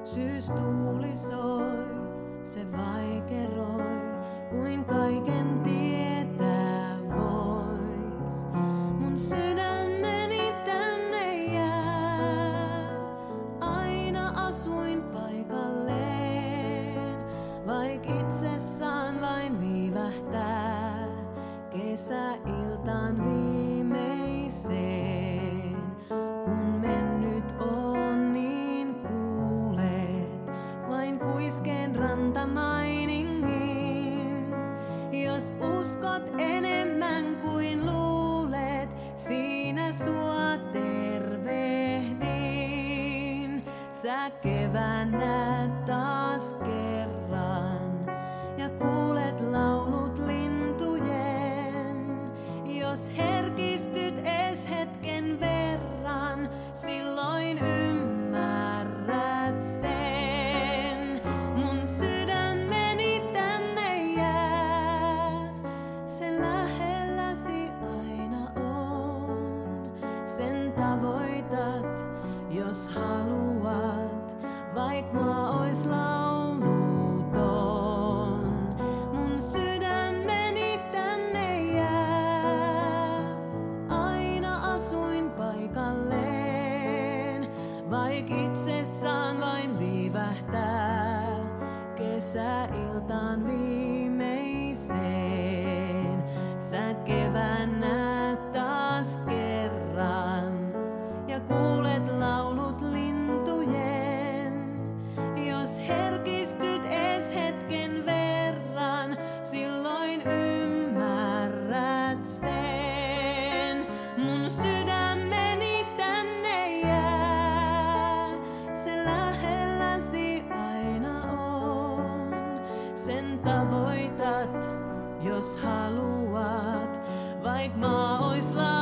Syystuuli soi, se vaikeroi, kuin kaiken tietää vois. Mun sydämeni tänne jää, aina asuin paikalleen, vaik itsessään vain viivähtää, kesäiltaan viimeiseen. Kun mennyt on, niin kuulet vain kuiskeen rantamainingin. Jos uskot enemmän kuin luulet, siinä sua tervehdin. Sä kevään näet taas kerran ja kuulet laulut lintujen. Jos herkistyt ees hetken verran, silloin ymmärrät sen. Mun sydämeni tänne jää, se lähelläsi aina on. Sen tavoitat, jos haluat, vaik maa ois lauluton. Mun sydämeni tänne jää, aina asuin paikalleen, vaik itsessään vain viivähtää, kesäiltaan viimeiseen. Sä kevään näet taas kerran ja kuulet laulut lintujen. Jos herkistyt ees hetken verran, silloin ymmärrät sen. Mun sydämeni tänne jää, se lähelläsi aina on. Sen tavoitat, jos haluat, vaik maa ois